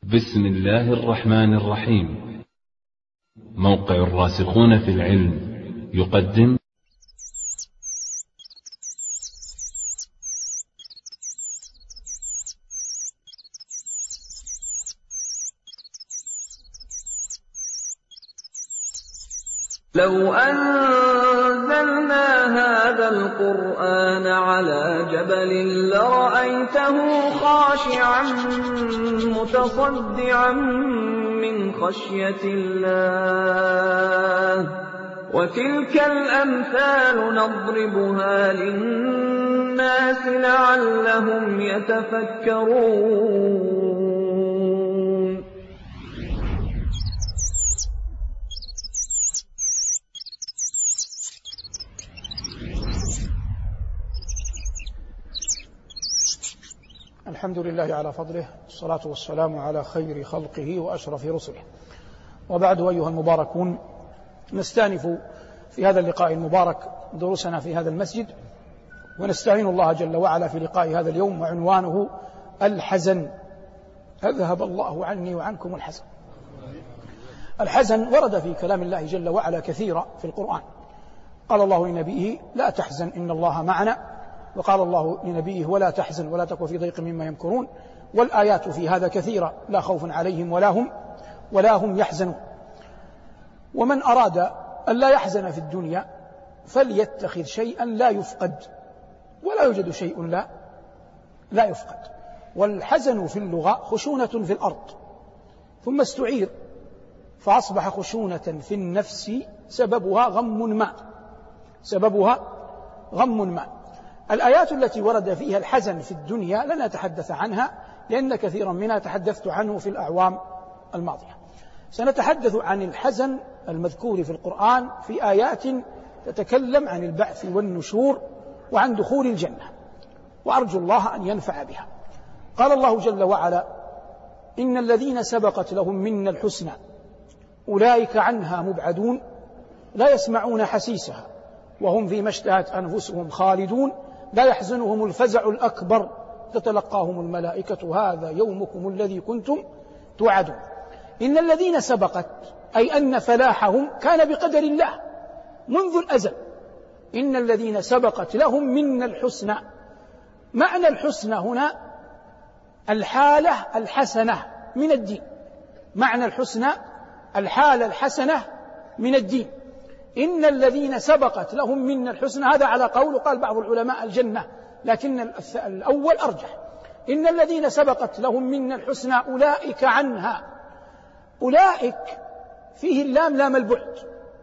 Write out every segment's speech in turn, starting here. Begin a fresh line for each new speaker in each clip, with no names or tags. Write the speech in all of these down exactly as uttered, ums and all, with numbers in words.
بسم الله الرحمن الرحيم. موقع الراسخون في العلم يقدم
لو أنزلنا هذا القرآن على جبل لرأيته خاشعا متصدعا من خشية الله وتلك الأمثال نضربها للناس لعلهم يتفكرون.
الحمد لله على فضله، الصلاة والسلام على خير خلقه وأشرف رسله، وبعد أيها المباركون، نستأنف في هذا اللقاء المبارك دروسنا في هذا المسجد، ونستعين الله جل وعلا في لقاء هذا اليوم، وعنوانه الحزن. أذهب الله عني وعنكم الحزن. الحزن ورد في كلام الله جل وعلا كثيرا في القرآن. قال الله لنبيه: لا تحزن إن الله معنا، وقال الله لنبيه: ولا تحزن ولا تك في ضيق مما يمكرون. والآيات في هذا كثيرة: لا خوف عليهم ولا هم ولا هم يحزنون. ومن أراد أن لا يحزن في الدنيا فليتخذ شيئا لا يفقد، ولا يوجد شيء لا لا يفقد. والحزن في اللغة خشونة في الأرض، ثم استعير فأصبح خشونة في النفس سببها غم ما سببها غم ما الآيات التي ورد فيها الحزن في الدنيا لن أتحدث عنها، لأن كثيرا منها تحدثت عنه في الأعوام الماضية. سنتحدث عن الحزن المذكور في القرآن في آيات تتكلم عن البعث والنشور وعن دخول الجنة، وأرجو الله أن ينفع بها. قال الله جل وعلا: إن الذين سبقت لهم منا الحسنى أولئك عنها مبعدون لا يسمعون حسيسها وهم فيما اشتهت أنفسهم خالدون لا يحزنهم الفزع الأكبر تتلقاهم الملائكة هذا يومكم الذي كنتم توعدون. إن الذين سبقت، أي أن فلاحهم كان بقدر الله منذ الأزل. إن الذين سبقت لهم منا الحسنى، معنى الحسنى هنا الحالة الحسنة من الدين. معنى الحسنى الحالة الحسنة من الدين. إن الذين سبقت لهم منا الحسنى، هذا على قول قال بعض العلماء الجنة، لكن الأول أرجح. إن الذين سبقت لهم منا الحسنى أولئك عنها. أولئك فيه اللام لام البعد،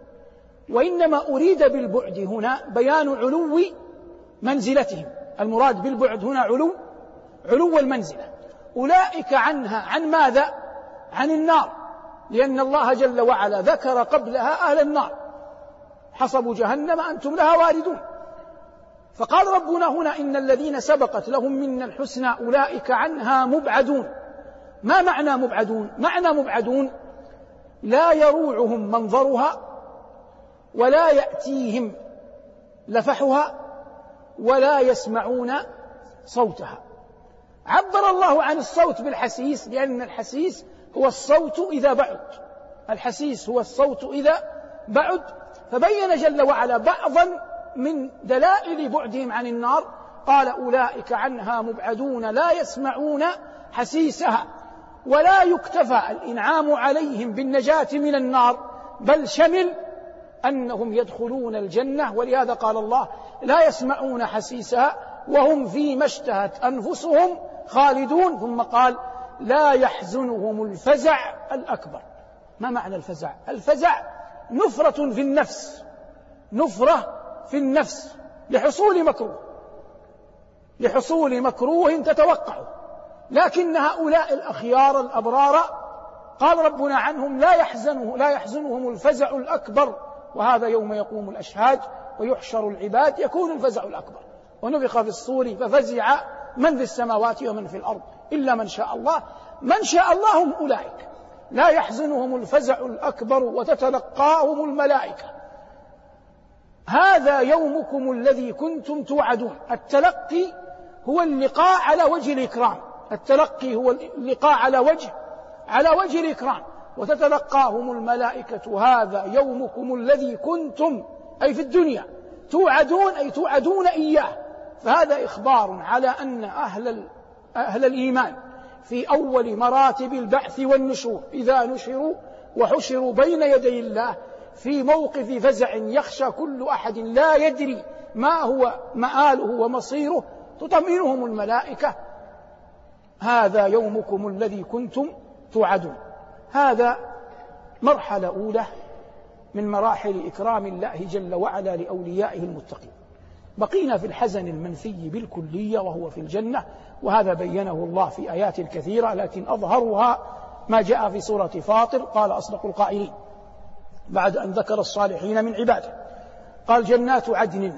وإنما أريد بالبعد هنا بيان علو منزلتهم. المراد بالبعد هنا علو علو المنزلة. أولئك عنها، عن ماذا؟ عن النار، لأن الله جل وعلا ذكر قبلها أهل النار: حصب جهنم أنتم لها واردون. فقال ربنا هنا: إن الذين سبقت لهم منا الحسنى أولئك عنها مبعدون. ما معنى مبعدون؟ معنى مبعدون لا يروعهم منظرها، ولا يأتيهم لفحها، ولا يسمعون صوتها. عبر الله عن الصوت بالحسيس، لأن الحسيس هو الصوت إذا بعد. الحسيس هو الصوت إذا بعد. فبين جل وعلا بعضا من دلائل بعدهم عن النار، قال: أولئك عنها مبعدون لا يسمعون حسيسها. ولا يكتفى الإنعام عليهم بالنجاة من النار، بل شمل أنهم يدخلون الجنة. ولهذا قال الله: لا يسمعون حسيسها وهم فيما اشتهت أنفسهم خالدون. ثم قال: لا يحزنهم الفزع الأكبر. ما معنى الفزع؟ الفزع نفرة في النفس، نفرة في النفس لحصول مكروه لحصول مكروه تتوقعه. لكن هؤلاء الأخيار الأبرار قال ربنا عنهم: لا يحزنه لا يحزنهم الفزع الأكبر. وهذا يوم يقوم الأشهاد ويحشر العباد يكون الفزع الأكبر. ونفخ في الصور ففزع من في السماوات ومن في الأرض إلا من شاء الله. من شاء الله هم أولئك. لا يحزنهم الفزع الأكبر وتتلقاهم الملائكة هذا يومكم الذي كنتم توعدون. التلقي هو اللقاء على وجه الإكرام، التلقي هو اللقاء على وجه على وجه الإكرام، وتتلقاهم الملائكة هذا يومكم الذي كنتم أي في الدنيا توعدون أي توعدون إياه. فهذا إخبار على أن أهل, أهل الإيمان في أول مراتب البعث والنشور إذا نشروا وحشروا بين يدي الله في موقف فزع يخشى كل أحد لا يدري ما هو مآله ومصيره، تطمئنهم الملائكة هذا يومكم الذي كنتم توعدون. هذا مرحلة أولى من مراحل إكرام الله جل وعلا لأوليائه المتقين. بقينا في الحزن المنفي بالكلية وهو في الجنة، وهذا بينه الله في آيات كثيرة، لكن أظهرها ما جاء في سورة فاطر. قال أصدق القائلين بعد أن ذكر الصالحين من عباده قال جنات عدن.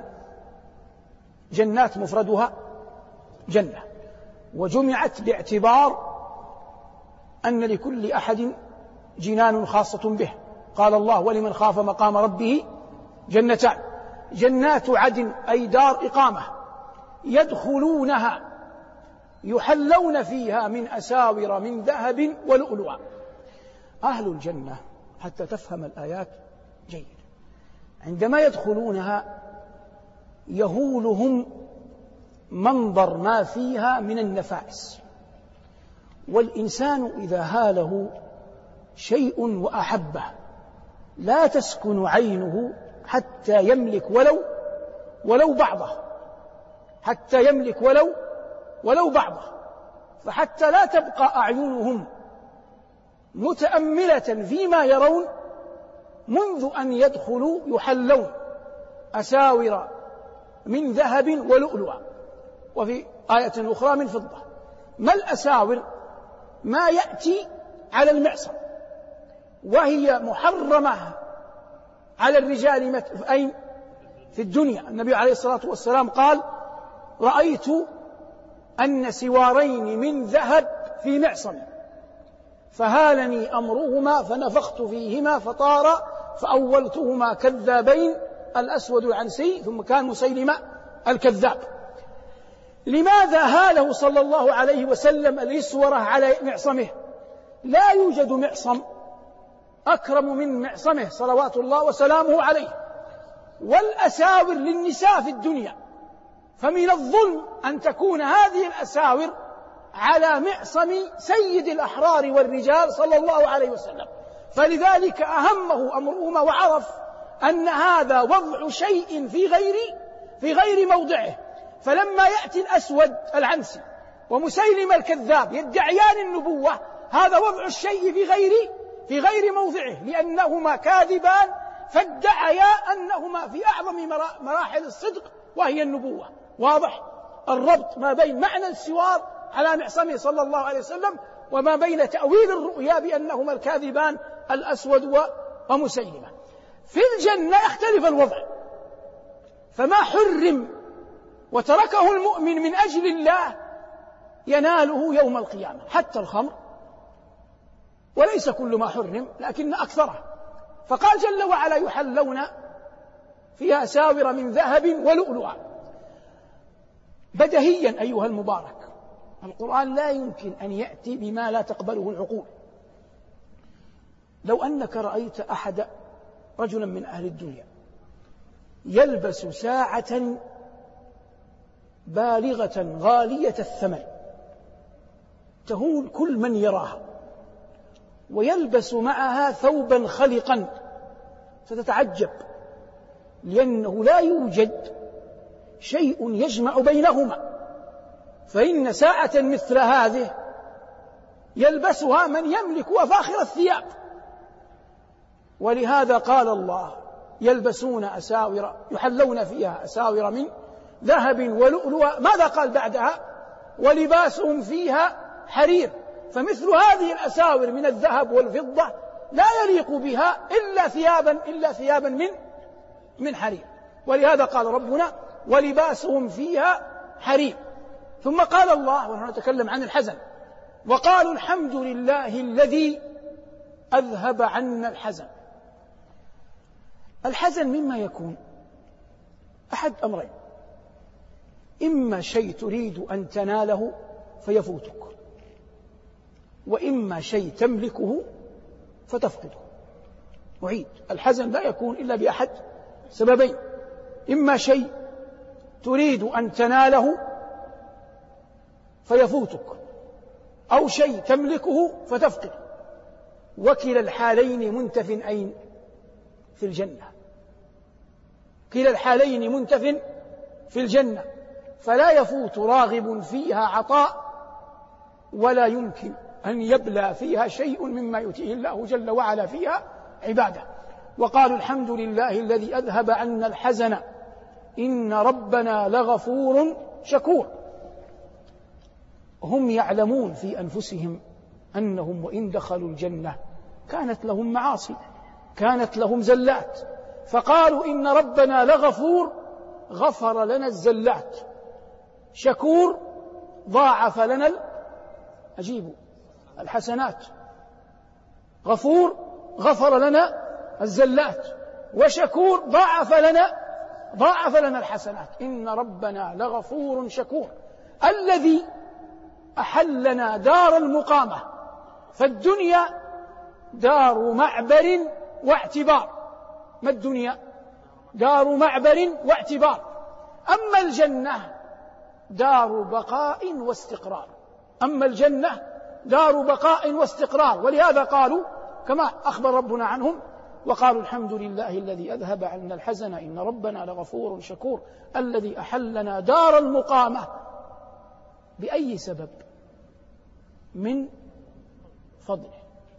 جنات مفردها جنة، وجمعت باعتبار أن لكل أحد جنان خاصة به. قال الله ولمن خاف مقام ربه جنتان. جنات عدن أي دار إقامة يدخلونها يحلون فيها من أساور من ذهب ولؤلؤا. أهل الجنة حتى تفهم الآيات جيد عندما يدخلونها يهولهم منظر ما فيها من النفائس، والإنسان إذا هاله شيء وأحبه لا تسكن عينه حتى يملك ولو ولو بعضه حتى يملك ولو ولو بعضه فحتى لا تبقى أعينهم متأملة فيما يرون منذ أن يدخلوا يحلون أساور من ذهب ولؤلؤا، وفي آية أخرى من فضة. ما الأساور؟ ما يأتي على المعصم، وهي محرمة على الرجال أين؟ في الدنيا. النبي عليه الصلاة والسلام قال رأيت أن سوارين من ذهب في معصم فهالني أمرهما فنفخت فيهما فطار فأولتهما كذابين الأسود العنسي ثم كان مسيلمة الكذاب. لماذا هاله صلى الله عليه وسلم الإسورة على معصمه؟ لا يوجد معصم أكرم من معصمه صلوات الله وسلامه عليه. والأساور للنساء في الدنيا، فمن الظلم أن تكون هذه الأساور على معصم سيد الأحرار والرجال صلى الله عليه وسلم، فلذلك أهمه أمرهما وعرف أن هذا وضع شيء في غير في غير موضعه. فلما يأتي الأسود العنسي ومسيلم الكذاب يدعيان النبوة، هذا وضع الشيء في غير في غير موضعه، لأنهما كاذبان فادعيا أنهما في أعظم مراحل الصدق وهي النبوة. واضح الربط ما بين معنى السوار على معصمه صلى الله عليه وسلم وما بين تأويل الرؤيا بأنهما الكاذبان الأسود ومسيلمة. في الجنة يختلف الوضع، فما حرم وتركه المؤمن من أجل الله يناله يوم القيامة، حتى الخمر، وليس كل ما حرم لكن أكثره. فقال جل وعلا يحلون فيها أساور من ذهب ولؤلؤا. بدهيا أيها المبارك القرآن لا يمكن أن يأتي بما لا تقبله العقول. لو أنك رأيت أحد رجلا من أهل الدنيا يلبس ساعة بالغة غالية الثمن تهول كل من يراها، ويلبس معها ثوبا خلقا، ستتعجب، لأنه لا يوجد شيء يجمع بينهما. فإن ساعة مثل هذه يلبسها من يملك أفاخر الثياب. ولهذا قال الله يلبسون أساور يحلون فيها أساور من ذهب ولؤلؤا. ماذا قال بعدها؟ ولباسهم فيها حرير. فمثل هذه الأساور من الذهب والفضة لا يليق بها إلا ثيابا إلا ثيابا من من حرير. ولهذا قال ربنا ولباسهم فيها حرير. ثم قال الله ونحن نتكلم عن الحزن وقالوا الحمد لله الذي أذهب عنا الحزن. الحزن مما يكون أحد أمرين: إما شيء تريد أن تناله فيفوتك، وإما شيء تملكه فتفقده. أعيد: الحزن لا يكون إلا بأحد سببين: إما شيء تريد أن تناله فيفوتك، أو شيء تملكه فتفقده. وكلا الحالين منتف أين؟ في الجنة. كلا الحالين منتف في الجنة، فلا يفوت راغب فيها عطاء، ولا يمكن أن يبلى فيها شيء مما يؤتيه الله جل وعلا فيها عباده. وقالوا: الحمد لله الذي أذهب عنا الحزن إن ربنا لغفور شكور. هم يعلمون في أنفسهم أنهم وإن دخلوا الجنة كانت لهم معاصي، كانت لهم زلات، فقالوا: إن ربنا لغفور غفر لنا الزلات، شكور ضاعف لنا أجيبوا الحسنات. غفور غفر لنا الزلات، وشكور ضاعف لنا ضاعف لنا الحسنات. إن ربنا لغفور شكور الذي أحلنا دار المقامة. فالدنيا دار معبر واعتبار. ما الدنيا؟ دار معبر واعتبار. أما الجنة دار بقاء واستقرار. أما الجنة دار بقاء واستقرار. ولهذا قالوا كما أخبر ربنا عنهم: وقالوا الحمد لله الذي أذهب عنا الحزن إن ربنا لغفور شكور الذي أحلنا دار المقامة. بأي سبب؟ من فضله.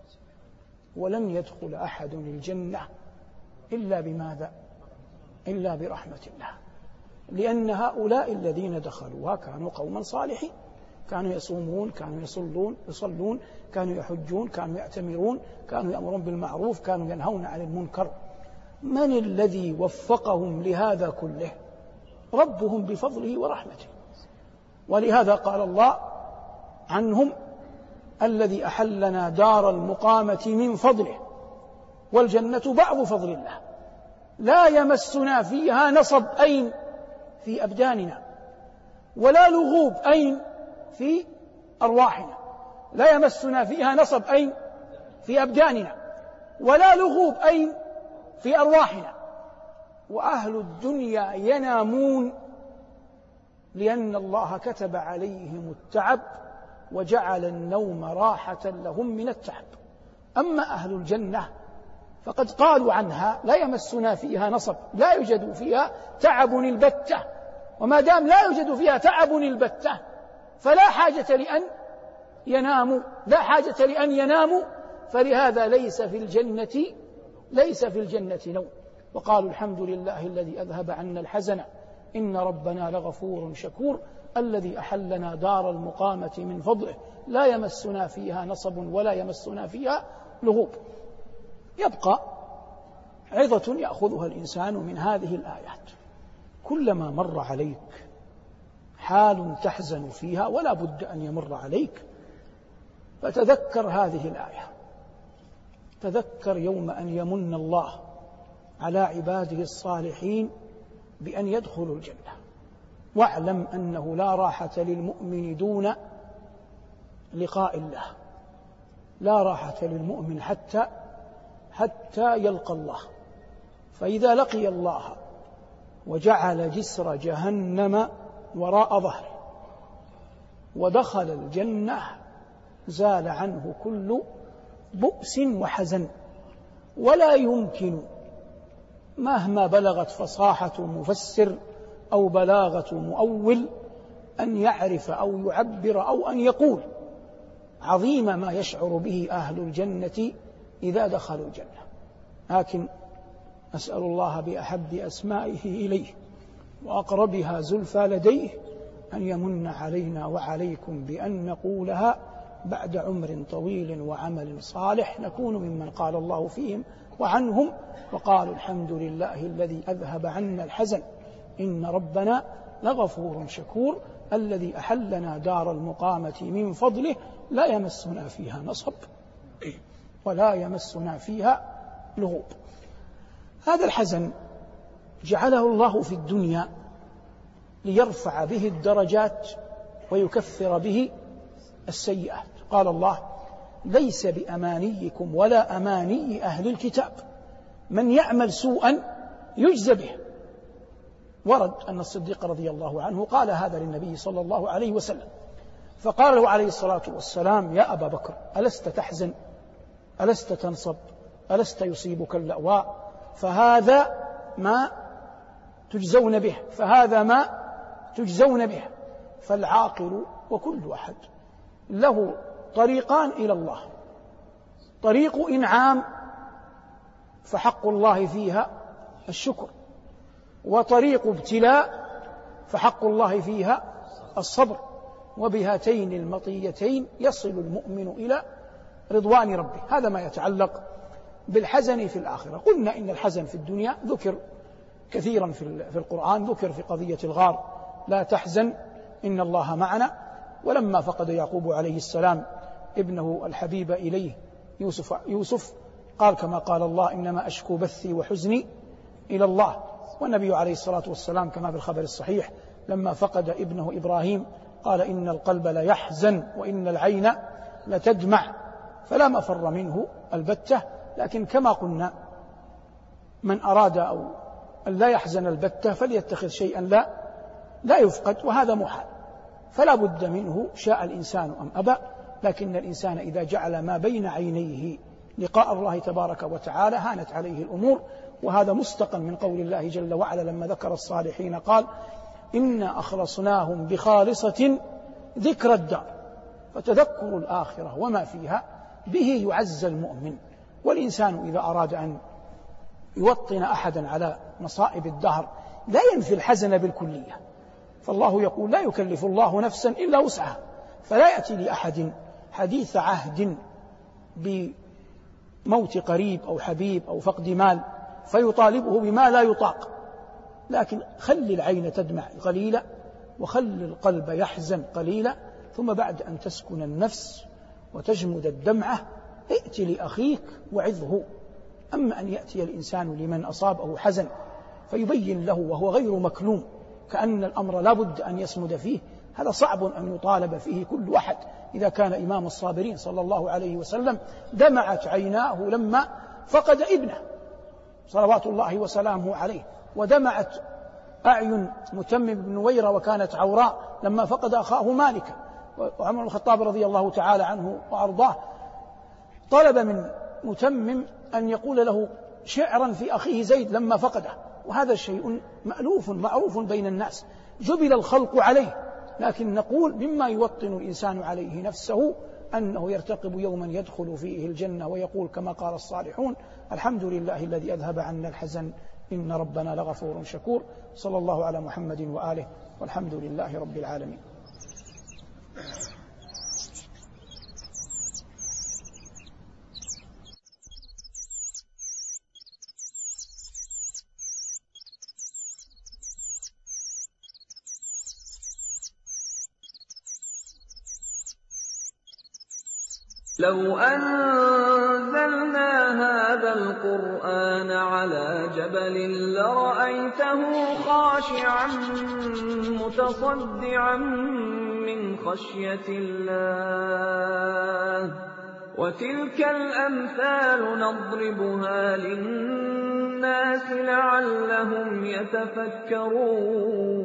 ولن يدخل أحد الجنة إلا بماذا؟ إلا برحمة الله. لأن هؤلاء الذين دخلوها كانوا قوما صالحين، كانوا يصومون، كانوا يصلون يصلون كانوا يحجون، كانوا يأتمرون، كانوا يأمرون بالمعروف، كانوا ينهون عن المنكر. من الذي وفقهم لهذا كله؟ ربهم بفضله ورحمته. ولهذا قال الله عنهم: الذي أحلنا دار المقامة من فضله. والجنة بعض فضل الله، لا يمسنا فيها نصب أين؟ في أبداننا. ولا لغوب أين؟ في أرواحنا. لا يمسنا فيها نصب أين؟ في أبداننا. ولا لغوب أين؟ في أرواحنا. وأهل الدنيا ينامون لأن الله كتب عليهم التعب وجعل النوم راحة لهم من التعب. أما أهل الجنة فقد قالوا عنها: لا يمسنا فيها نصب، لا يوجد فيها تعب البتة. وما دام لا يوجد فيها تعب البتة فلا حاجة لأن يناموا، لا حاجة لأن يناموا. فلهذا ليس في الجنة ليس في الجنة نوم. وقالوا: الحمد لله الذي أذهب عنا الحزن إن ربنا لغفور شكور الذي أحلنا دار المقامة من فضله لا يمسنا فيها نصب ولا يمسنا فيها لغوب. يبقى عظة يأخذها الإنسان من هذه الآيات: كلما مر عليك حال تحزن فيها، ولا بد أن يمر عليك، فتذكر هذه الآية. تذكر يوم أن يمن الله على عباده الصالحين بأن يدخلوا الجنة، واعلم أنه لا راحة للمؤمن دون لقاء الله. لا راحة للمؤمن حتى حتى يلقى الله. فإذا لقي الله وجعل جسر جهنم وراء ظهره ودخل الجنة زال عنه كل بؤس وحزن. ولا يمكن مهما بلغت فصاحة مفسر أو بلاغة مؤول أن يعرف أو يعبر أو أن يقول عظيم ما يشعر به أهل الجنة إذا دخلوا الجنة. لكن أسأل الله بأحب أسمائه إليه وأقربها زلفى لديه أن يمن علينا وعليكم بأن نقولها بعد عمر طويل وعمل صالح، نكون ممن قال الله فيهم وعنهم: وقالوا الحمد لله الذي أذهب عنا الحزن إن ربنا لغفور شكور الذي أحلنا دار المقامة من فضله لا يمسنا فيها نصب ولا يمسنا فيها لغوب. هذا الحزن جعله الله في الدنيا ليرفع به الدرجات ويكفر به السيئات. قال الله: ليس بأمانيكم ولا أماني أهل الكتاب، من يعمل سوءا يجزى به. ورد أن الصديق رضي الله عنه قال هذا للنبي صلى الله عليه وسلم، فقال له عليه الصلاة والسلام: يا أبا بكر، ألست تحزن؟ ألست تنصب؟ ألست يصيبك اللأواء؟ فهذا ما تجزون به، فهذا ما تجزون به. فالعاقل وكل أحد له طريقان إلى الله: طريق إنعام فحق الله فيها الشكر، وطريق ابتلاء فحق الله فيها الصبر، وبهاتين المطيتين يصل المؤمن إلى رضوان ربه. هذا ما يتعلق بالحزن في الآخرة. قلنا إن الحزن في الدنيا ذكر كثيرا في القرآن، ذكر في قضية الغار: لا تحزن إن الله معنا. ولما فقد يعقوب عليه السلام ابنه الحبيب إليه يوسف, يوسف قال كما قال الله: إنما أشكو بثي وحزني إلى الله. والنبي عليه الصلاة والسلام كما بالخبر الصحيح لما فقد ابنه إبراهيم قال: إن القلب لا يحزن وإن العين لتدمع، فلا مفر منه البتة. لكن كما قلنا من أراد أو أن لا يحزن البتة فليتخذ شيئا لا لا يفقد، وهذا محال، فلا بد منه شاء الإنسان أم أبى. لكن الإنسان إذا جعل ما بين عينيه لقاء الله تبارك وتعالى هانت عليه الأمور. وهذا مستقى من قول الله جل وعلا لما ذكر الصالحين قال: إنا أخلصناهم بخالصة ذكر الدار. فتذكر الآخرة وما فيها به يعز المؤمن. والإنسان إذا أراد أن يوطن أحدا على مصائب الدهر لا ينفي الحزن بالكلية، فالله يقول: لا يكلف الله نفسا إلا وسعها. فلا يأتي لأحد حديث عهد بموت قريب أو حبيب أو فقد مال فيطالبه بما لا يطاق، لكن خل العين تدمع قليلا وخل القلب يحزن قليلا، ثم بعد أن تسكن النفس وتجمد الدمعة ائت لأخيك وعظه. أما أن يأتي الإنسان لمن أصابه حزن فيبين له وهو غير مكلوم كأن الأمر لا بد أن يصمد فيه، هذا صعب أن يطالب فيه كل أحد. إذا كان إمام الصابرين صلى الله عليه وسلم دمعت عيناه لما فقد ابنه صلوات الله وسلامه عليه، ودمعت أعين متمم بن نويرة وكانت عوراء لما فقد أخاه مالك. وعمر بن الخطاب رضي الله تعالى عنه وأرضاه طلب من متمم أن يقول له شعرا في أخيه زيد لما فقده، وهذا شيء مألوف معروف بين الناس جبل الخلق عليه. لكن نقول مما يوطن الإنسان عليه نفسه أنه يرتقب يوما يدخل فيه الجنة ويقول كما قال الصالحون: الحمد لله الذي أذهب عنا الحزن إن ربنا لغفور شكور. صلى الله على محمد وآله، والحمد لله رب العالمين.
لو أنزلنا هذا القرآن على جبل لرأيته خاشعا متصدعا من خشية الله. وتلك الأمثال نضربها للناس لعلهم يتفكرون.